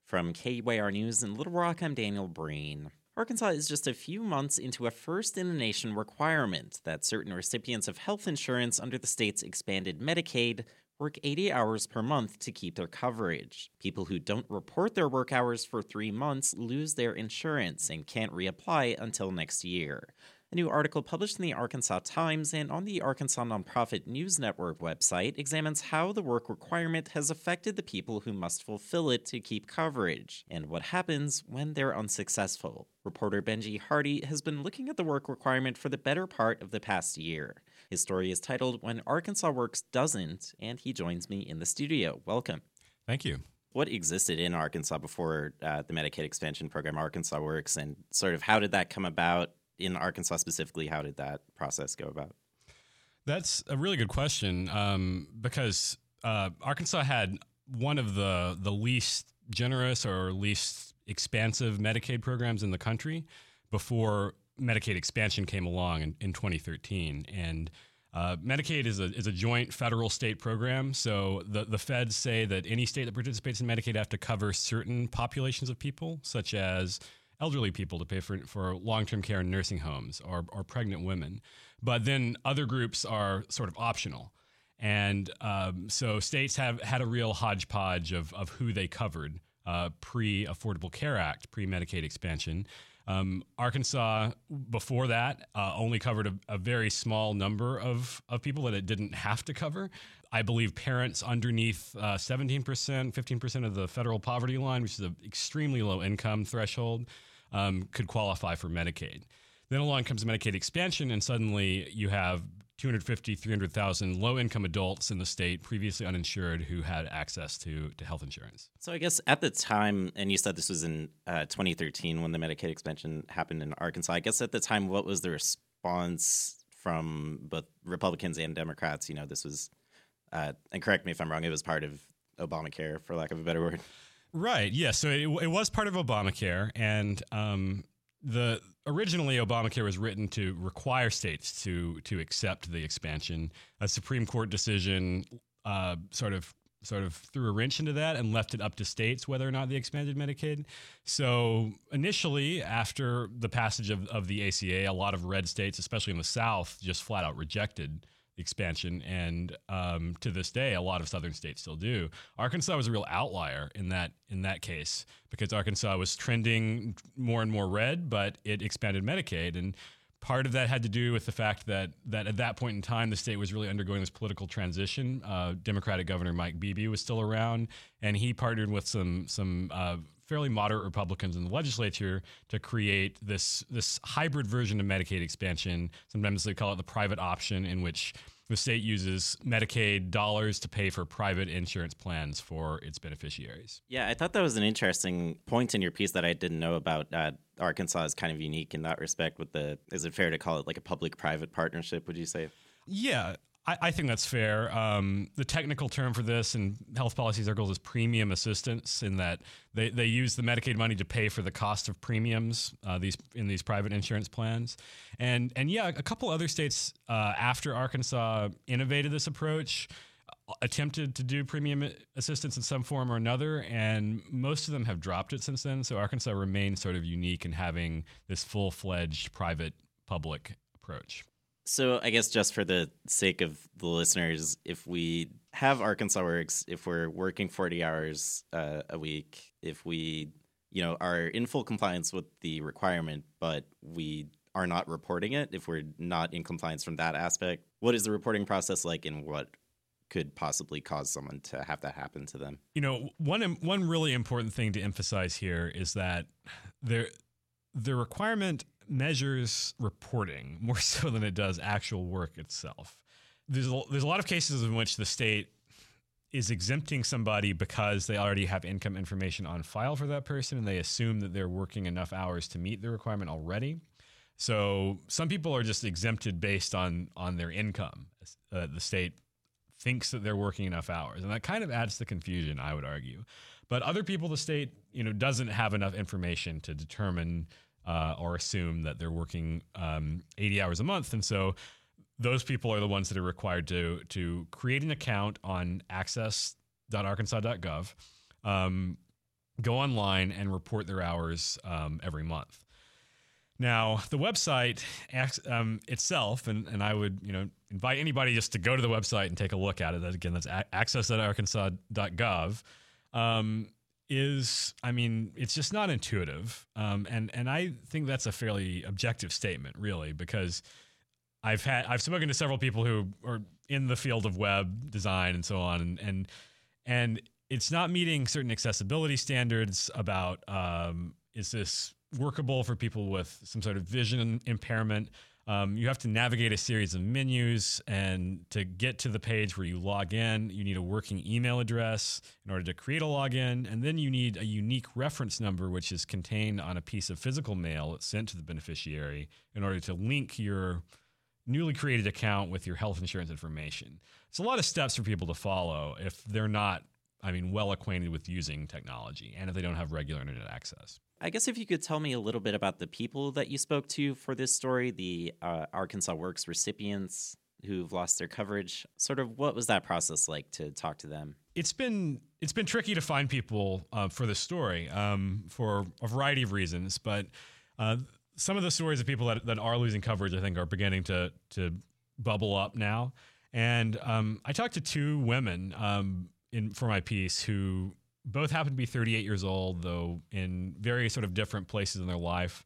From KUAR News in Little Rock, I'm Daniel Breen. Arkansas is just a few months into a first-in-the-nation requirement that certain recipients of health insurance under the state's expanded Medicaid work 80 hours per month to keep their coverage. People who don't report their work hours for 3 months lose their insurance and can't reapply until next year. A new article published in the Arkansas Times and on the Arkansas Nonprofit News Network website examines how the work requirement has affected the people who must fulfill it to keep coverage, and what happens when they're unsuccessful. Reporter Benji Hardy has been looking at the work requirement for the better part of the past year. His story is titled When Arkansas Works Doesn't, and he joins me in the studio. Welcome. Thank you. What existed in Arkansas before the Medicaid expansion program Arkansas Works, and sort of how did that come about? In Arkansas specifically, how did that process go about? That's a really good question because Arkansas had one of the least generous or least expansive Medicaid programs in the country before Medicaid expansion came along in 2013. And Medicaid is a joint federal-state program, so the feds say that any state that participates in Medicaid have to cover certain populations of people, such as elderly people to pay for long-term care in nursing homes or pregnant women. But then other groups are sort of optional. And so states have had a real hodgepodge of who they covered pre-Affordable Care Act, pre-Medicaid expansion. Arkansas, before that, only covered a very small number of people that it didn't have to cover. I believe parents underneath 17%, 15% of the federal poverty line, which is an extremely low income threshold, could qualify for Medicaid. Then along comes Medicaid expansion, and suddenly you have 250, 300,000 low-income adults in the state previously uninsured who had access to health insurance. So I guess at the time, and you said this was in 2013 when the Medicaid expansion happened in Arkansas, I guess at the time, what was the response from both Republicans and Democrats? You know, this was, and correct me if I'm wrong, it was part of Obamacare, for lack of a better word. Right. Yeah. So it was part of Obamacare, and originally Obamacare was written to require states to accept the expansion. A Supreme Court decision sort of threw a wrench into that and left it up to states whether or not they expanded Medicaid. So initially, after the passage of the ACA, a lot of red states, especially in the South, just flat out rejected expansion, and to this day, a lot of southern states still do. Arkansas was a real outlier in that case because Arkansas was trending more and more red, but it expanded Medicaid, and part of that had to do with the fact that at that point in time, the state was really undergoing this political transition. Democratic Governor Mike Beebe was still around, and he partnered with some fairly moderate Republicans in the legislature to create this hybrid version of Medicaid expansion. Sometimes they call it the private option, in which the state uses Medicaid dollars to pay for private insurance plans for its beneficiaries. Yeah, I thought that was an interesting point in your piece that I didn't know about. Arkansas is kind of unique in that respect with is it fair to call it like a public-private partnership, would you say? Yeah, I think that's fair. The technical term for this in health policy circles is premium assistance, in that they use the Medicaid money to pay for the cost of premiums in these private insurance plans. And yeah, a couple other states after Arkansas innovated this approach attempted to do premium assistance in some form or another, and most of them have dropped it since then. So Arkansas remains sort of unique in having this full-fledged private-public approach. So I guess just for the sake of the listeners, if we have Arkansas Works, if we're working 40 hours a week, if we are in full compliance with the requirement, but we are not reporting it, if we're not in compliance from that aspect, what is the reporting process like, and what could possibly cause someone to have that happen to them? One really important thing to emphasize here is that the requirement measures reporting more so than it does actual work itself. There's a lot of cases in which the state is exempting somebody because they already have income information on file for that person, and they assume that they're working enough hours to meet the requirement already. So some people are just exempted based on their income. The state thinks that they're working enough hours, and that kind of adds to confusion, I would argue. But other people, the state doesn't have enough information to determine or assume that they're working 80 hours a month. And so those people are the ones that are required to create an account on access.arkansas.gov, go online and report their hours every month. Now, the website itself, and I would invite anybody just to go to the website and take a look at it. Again, that's access.arkansas.gov. It's just not intuitive, and I think that's a fairly objective statement, really, because I've spoken to several people who are in the field of web design and so on, and it's not meeting certain accessibility standards about is this workable for people with some sort of vision impairment. You have to navigate a series of menus, and to get to the page where you log in, you need a working email address in order to create a login, and then you need a unique reference number, which is contained on a piece of physical mail that's sent to the beneficiary in order to link your newly created account with your health insurance information. It's a lot of steps for people to follow if they're not, well acquainted with using technology, and if they don't have regular internet access. I guess if you could tell me a little bit about the people that you spoke to for this story, the Arkansas Works recipients who've lost their coverage, sort of what was that process like to talk to them? It's been tricky to find people for this story for a variety of reasons, but some of the stories of people that are losing coverage, I think, are beginning to bubble up now. And I talked to two women for my piece who both happen to be 38 years old, though in very sort of different places in their life,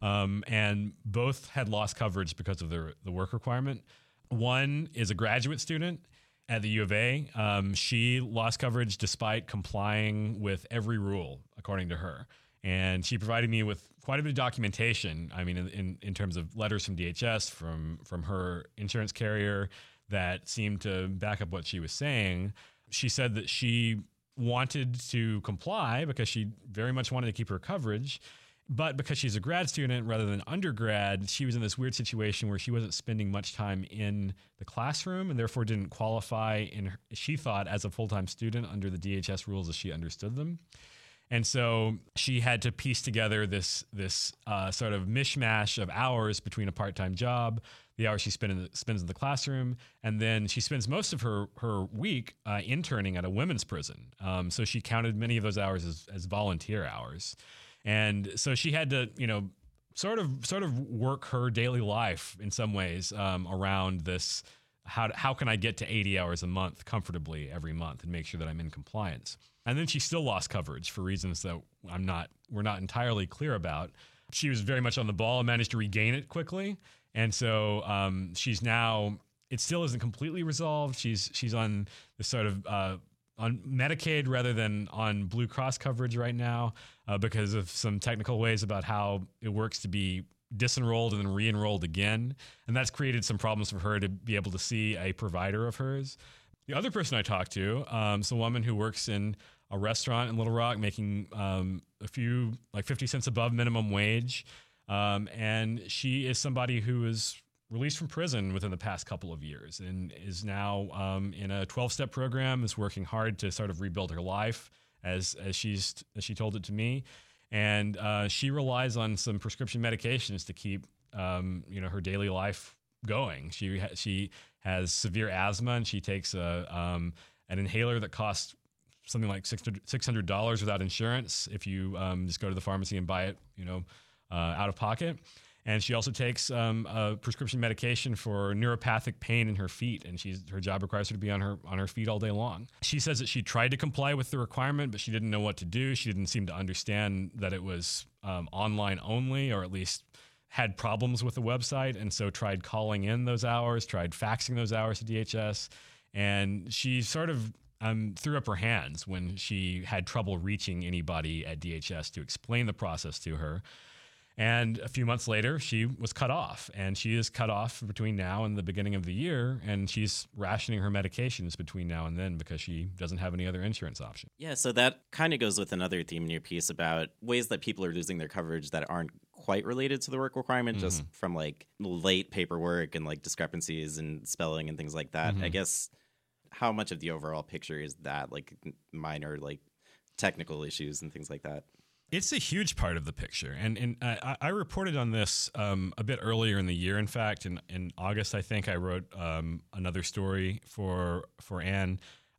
and both had lost coverage because of the work requirement. One is a graduate student at the U of A. She lost coverage despite complying with every rule, according to her. And she provided me with quite a bit of documentation, in terms of letters from DHS, from her insurance carrier, that seemed to back up what she was saying. She said that she wanted to comply because she very much wanted to keep her coverage, but because she's a grad student rather than undergrad, she was in this weird situation where she wasn't spending much time in the classroom and therefore didn't qualify she thought, as a full-time student under the DHS rules as she understood them. And so she had to piece together this sort of mishmash of hours between a part-time job, the hours she spends in the classroom, and then she spends most of her week interning at a women's prison. So she counted many of those hours as volunteer hours. And so she had to, sort of work her daily life in some ways around this. How can I get to 80 hours a month comfortably every month and make sure that I'm in compliance? And then she still lost coverage for reasons that we're not entirely clear about. She was very much on the ball and managed to regain it quickly. And so she's now, it still isn't completely resolved. She's on this sort of on Medicaid rather than on Blue Cross coverage right now because of some technical ways about how it works to be disenrolled and then re-enrolled again. And that's created some problems for her to be able to see a provider of hers. The other person I talked to is a woman who works in a restaurant in Little Rock making a few, like 50 cents above minimum wage. And she is somebody who was released from prison within the past couple of years and is now in a 12-step program, is working hard to sort of rebuild her life as she told it to me. And she relies on some prescription medications to keep her daily life going. She has severe asthma, and she takes an inhaler that costs something like $600 without insurance if you just go to the pharmacy and buy it, out of pocket. And she also takes a prescription medication for neuropathic pain in her feet, and her job requires her to be on her feet all day long. She says that she tried to comply with the requirement, but she didn't know what to do. She didn't seem to understand that it was online only, or at least had problems with the website, and so tried calling in those hours, tried faxing those hours to DHS, and she sort of threw up her hands when she had trouble reaching anybody at DHS to explain the process to her. And a few months later, she was cut off, and she is cut off between now and the beginning of the year, and she's rationing her medications between now and then because she doesn't have any other insurance option. Yeah, so that kind of goes with another theme in your piece about ways that people are losing their coverage that aren't quite related to the work requirement, just from like late paperwork and like discrepancies in spelling and things like that. I guess how much of the overall picture is that, like minor like technical issues and things like that? It's a huge part of the picture. And I reported on this a bit earlier in the year. In fact, in August, I think I wrote another story for Anne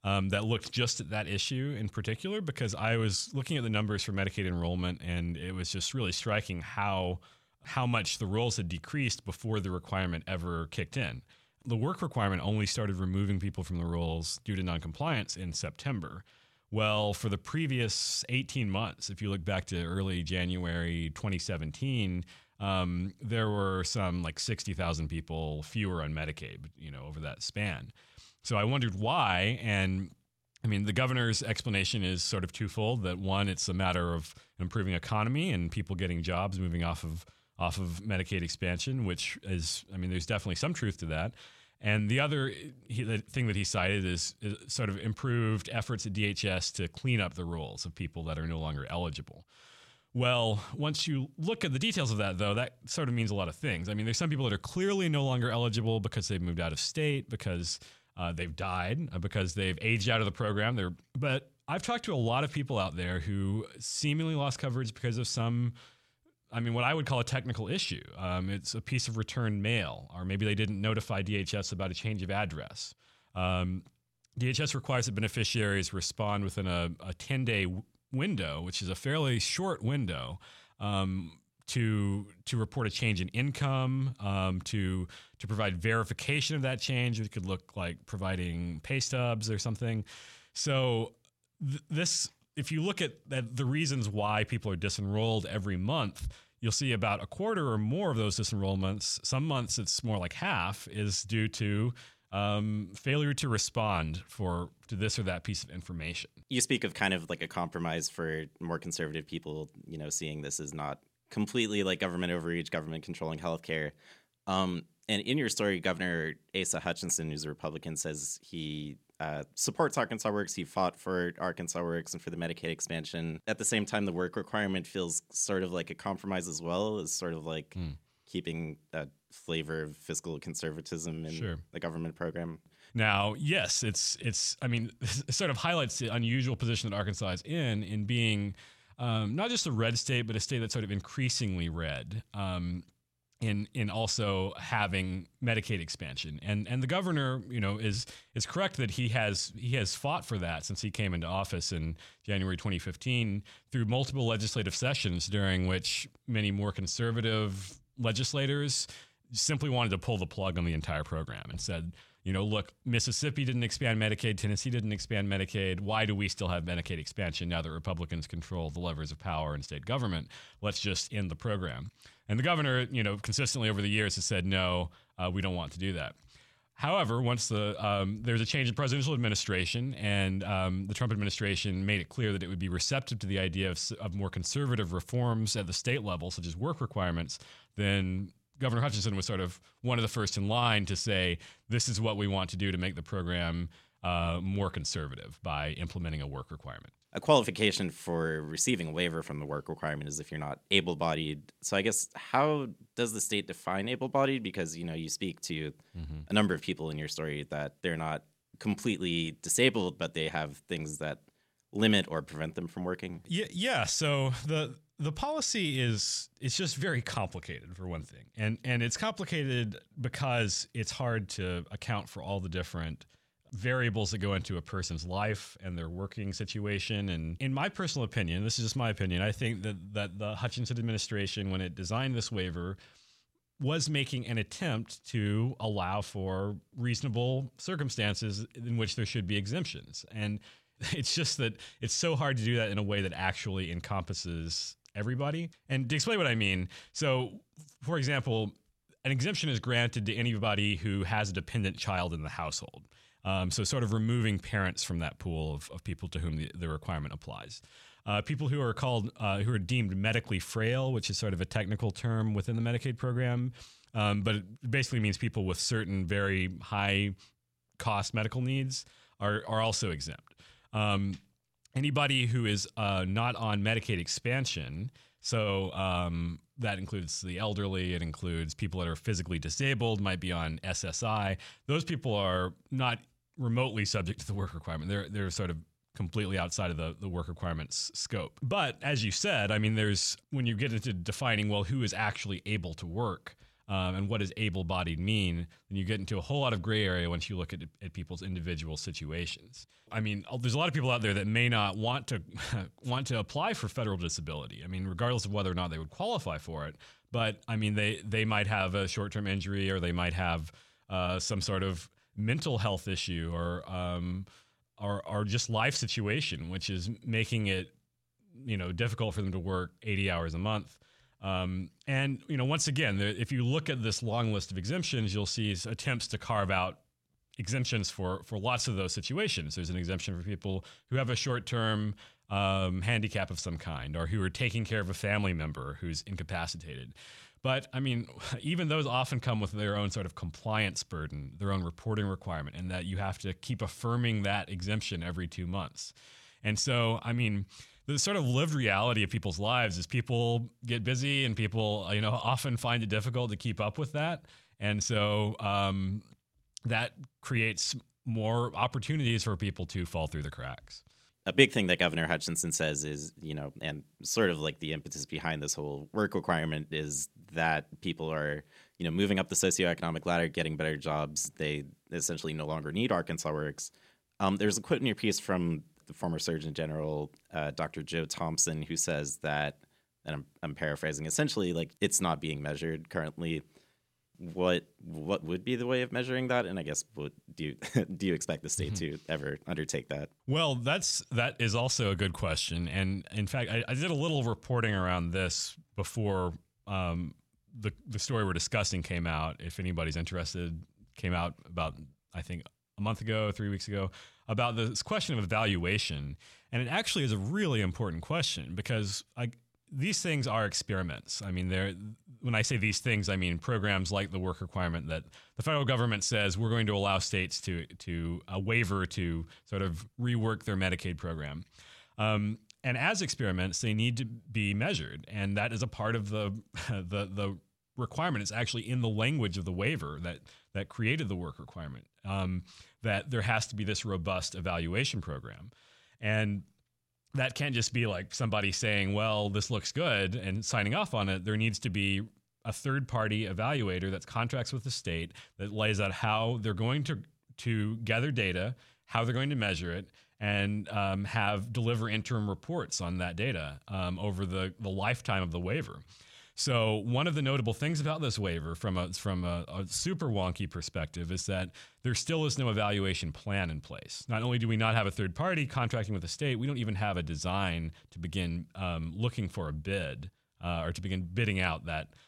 that looked just at that issue in particular, because I was looking at the numbers for Medicaid enrollment, and it was just really striking how much the rolls had decreased before the requirement ever kicked in. The work requirement only started removing people from the rolls due to noncompliance in September. Well, for the previous 18 months, if you look back to early January 2017, there were some like 60,000 people fewer on Medicaid, over that span. So I wondered why. And I mean, the governor's explanation is sort of twofold. That one, it's a matter of improving economy and people getting jobs, moving off of Medicaid expansion, which is, there's definitely some truth to that. And the other the thing that he cited is sort of improved efforts at DHS to clean up the rolls of people that are no longer eligible. Well, once you look at the details of that, though, that sort of means a lot of things. There's some people that are clearly no longer eligible because they've moved out of state, because they've died, because they've aged out of the program. But I've talked to a lot of people out there who seemingly lost coverage because of some, what I would call a technical issue. It's a piece of returned mail, or maybe they didn't notify DHS about a change of address. DHS requires that beneficiaries respond within a 10-day window, which is a fairly short window, to report a change in income, to provide verification of that change. It could look like providing pay stubs or something. So this, if you look at the reasons why people are disenrolled every month, you'll see about a quarter or more of those disenrollments. Some months it's more like half is due to failure to respond to this or that piece of information. You speak of kind of like a compromise for more conservative people, seeing this as not completely like government overreach, government controlling healthcare. And in your story, Governor Asa Hutchinson, who's a Republican, says he supports Arkansas Works. He fought for Arkansas Works and for the Medicaid expansion. At the same time, the work requirement feels sort of like a compromise as well, as sort of like keeping that flavor of fiscal conservatism in the government program. Now, yes, it sort of highlights the unusual position that Arkansas is in being not just a red state, but a state that's sort of increasingly red. In also having Medicaid expansion, and the governor, is correct that he has fought for that since he came into office in January 2015 through multiple legislative sessions, during which many more conservative legislators simply wanted to pull the plug on the entire program and said, look, Mississippi didn't expand Medicaid, Tennessee didn't expand Medicaid. Why do we still have Medicaid expansion now that Republicans control the levers of power in state government? Let's just end the program. And the governor, consistently over the years has said, no, we don't want to do that. However, once there's a change in presidential administration, and the Trump administration made it clear that it would be receptive to the idea of more conservative reforms at the state level, such as work requirements, then Governor Hutchinson was sort of one of the first in line to say, this is what we want to do to make the program more conservative by implementing a work requirement. A qualification for receiving a waiver from the work requirement is if you're not able-bodied. So I guess, how does the state define able-bodied? Because, you speak to a number of people in your story that they're not completely disabled, but they have things that limit or prevent them from working. Yeah. So the policy is just very complicated, for one thing. And it's complicated because it's hard to account for all the different variables that go into a person's life and their working situation. And in my personal opinion, this is just my opinion, I think that the Hutchinson administration, when it designed this waiver, was making an attempt to allow for reasonable circumstances in which there should be exemptions. And it's just that it's so hard to do that in a way that actually encompasses everybody. And to explain what I mean, so for example, an exemption is granted to anybody who has a dependent child in the household. So sort of removing parents from that pool of people to whom the requirement applies. People who are who are deemed medically frail, which is sort of a technical term within the Medicaid program, but it basically means people with certain very high cost medical needs are also exempt. Anybody who is not on Medicaid expansion, so that includes the elderly, it includes people that are physically disabled, might be on SSI. Those people are not remotely subject to the work requirement. They're sort of completely outside of the work requirements scope. But as you said, I mean, when you get into defining, well, who is actually able to work, and what does able-bodied mean, then you get into a whole lot of gray area once you look at people's individual situations. I mean, there's a lot of people out there that may not want to want to apply for federal disability. I mean, regardless of whether or not they would qualify for it. But I mean, they might have a short-term injury, or they might have some sort of mental health issue, or just life situation, which is making it, difficult for them to work 80 hours a month. And once again, if you look at this long list of exemptions, you'll see attempts to carve out exemptions for lots of those situations. There's an exemption for people who have a short-term handicap of some kind, or who are taking care of a family member who's incapacitated. But I mean, even those often come with their own sort of compliance burden, their own reporting requirement, and that you have to keep affirming that exemption every 2 months. And so, I mean, the sort of lived reality of people's lives is people get busy, and people, often find it difficult to keep up with that. And so that creates more opportunities for people to fall through the cracks. A big thing that Governor Hutchinson says is, and sort of like the impetus behind this whole work requirement is that people are, moving up the socioeconomic ladder, getting better jobs. They essentially no longer need Arkansas Works. There's a quote in your piece from the former Surgeon General, Dr. Joe Thompson, who says that, and I'm paraphrasing, essentially, like, it's not being measured currently. What would be the way of measuring that? And I guess, do you expect the state to ever undertake that? Well, that is also a good question. And in fact, I did a little reporting around this before the story we're discussing came out. If anybody's interested, came out about, I think, a month ago, 3 weeks ago, about this question of evaluation. And it actually is a really important question, because these things are experiments. I mean, when I say these things, I mean programs like the work requirement that the federal government says we're going to allow states to a waiver to sort of rework their Medicaid program. And as experiments, they need to be measured, and that is a part of the requirement. It's actually in the language of the waiver that created the work requirement, that there has to be this robust evaluation program. And that can't just be like somebody saying, well, this looks good, and signing off on it. There needs to be a third-party evaluator that contracts with the state, that lays out how they're going to gather data, how they're going to measure it, and deliver interim reports on that data over the lifetime of the waiver. So one of the notable things about this waiver from a super wonky perspective is that there still is no evaluation plan in place. Not only do we not have a third party contracting with the state, we don't even have a design to begin looking for a bid or to begin bidding out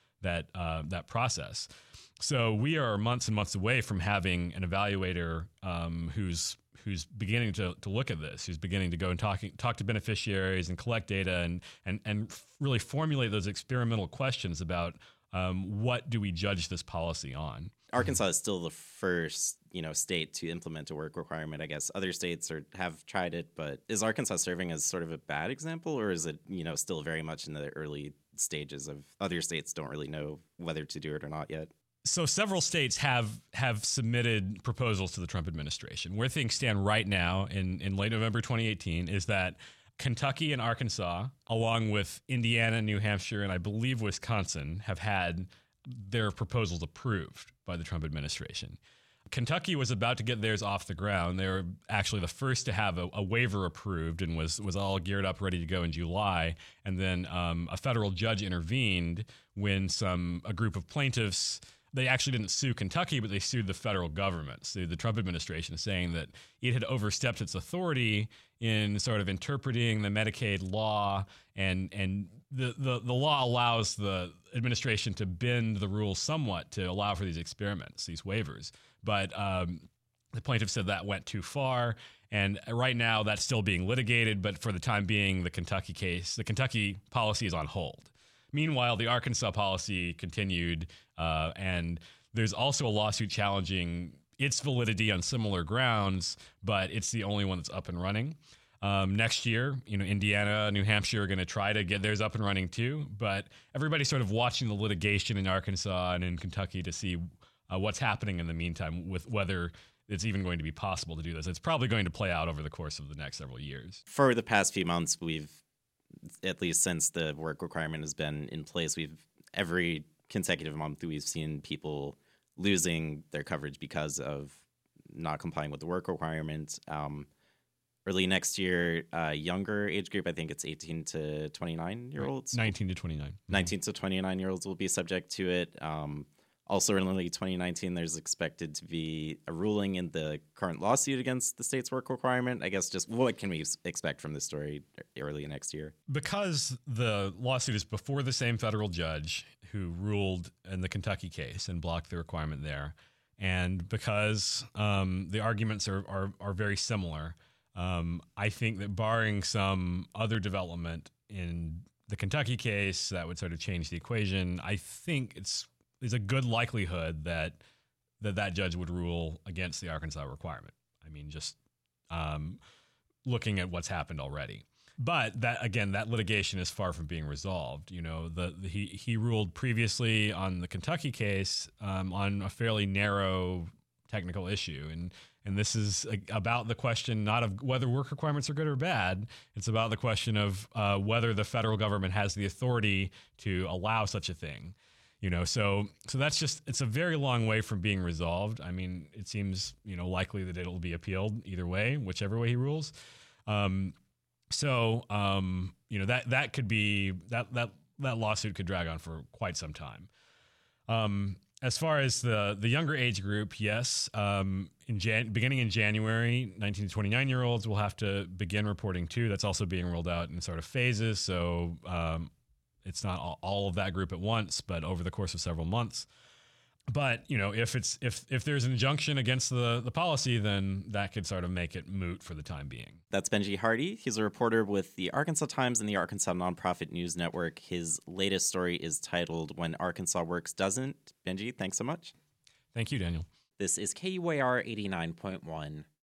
that process. So we are months and months away from having an evaluator who's beginning to look at this, who's beginning to go and talk to beneficiaries and collect data and really formulate those experimental questions about what do we judge this policy on. Arkansas is still the first, state to implement a work requirement. I guess other states have tried it, but is Arkansas serving as sort of a bad example, or is it, still very much in the early stages of other states don't really know whether to do it or not yet? So several states have submitted proposals to the Trump administration. Where things stand right now in late November 2018 is that Kentucky and Arkansas, along with Indiana, New Hampshire, and I believe Wisconsin, have had their proposals approved by the Trump administration. Kentucky was about to get theirs off the ground. They were actually the first to have a waiver approved and was all geared up, ready to go in July. And then a federal judge intervened when a group of plaintiffs, they actually didn't sue Kentucky, but they sued the federal government, sued the Trump administration, saying that it had overstepped its authority in sort of interpreting the Medicaid law, and the law allows the administration to bend the rules somewhat to allow for these experiments, these waivers. But the plaintiff said that went too far, and right now that's still being litigated, but for the time being, the Kentucky policy is on hold. Meanwhile, the Arkansas policy continued, and there's also a lawsuit challenging its validity on similar grounds, but it's the only one that's up and running. Next year, Indiana, New Hampshire are going to try to get theirs up and running too, but everybody's sort of watching the litigation in Arkansas and in Kentucky to see what's happening in the meantime with whether it's even going to be possible to do this. It's probably going to play out over the course of the next several years. For the past few months, at least since the work requirement has been in place, every consecutive month we've seen people losing their coverage because of not complying with the work requirement. Early next year, younger age group, I think it's 18 to 29-year-olds. 19 to 29. 19 to 29-year-olds will be subject to it. Also, in early 2019, there's expected to be a ruling in the current lawsuit against the state's work requirement. I guess just what can we expect from this story early next year? Because the lawsuit is before the same federal judge who ruled in the Kentucky case and blocked the requirement there, and because the arguments are very similar, I think that barring some other development in the Kentucky case that would sort of change the equation, I think there's a good likelihood that judge would rule against the Arkansas requirement. I mean, just looking at what's happened already. But that litigation is far from being resolved. You know, he ruled previously on the Kentucky case on a fairly narrow technical issue, and this is about the question not of whether work requirements are good or bad. It's about the question of whether the federal government has the authority to allow such a thing. You know, so that's just, it's a very long way from being resolved. I mean, it seems, likely that it'll be appealed either way, whichever way he rules. That could be, that lawsuit could drag on for quite some time. As far as the younger age group, yes, beginning in January, 19 to 29-year-olds will have to begin reporting too. That's also being rolled out in sort of phases. So, it's not all of that group at once, but over the course of several months. But, if there's an injunction against the policy, then that could sort of make it moot for the time being. That's Benji Hardy. He's a reporter with the Arkansas Times and the Arkansas Nonprofit News Network. His latest story is titled When Arkansas Works Doesn't. Benji, thanks so much. Thank you, Daniel. This is KUAR 89.1.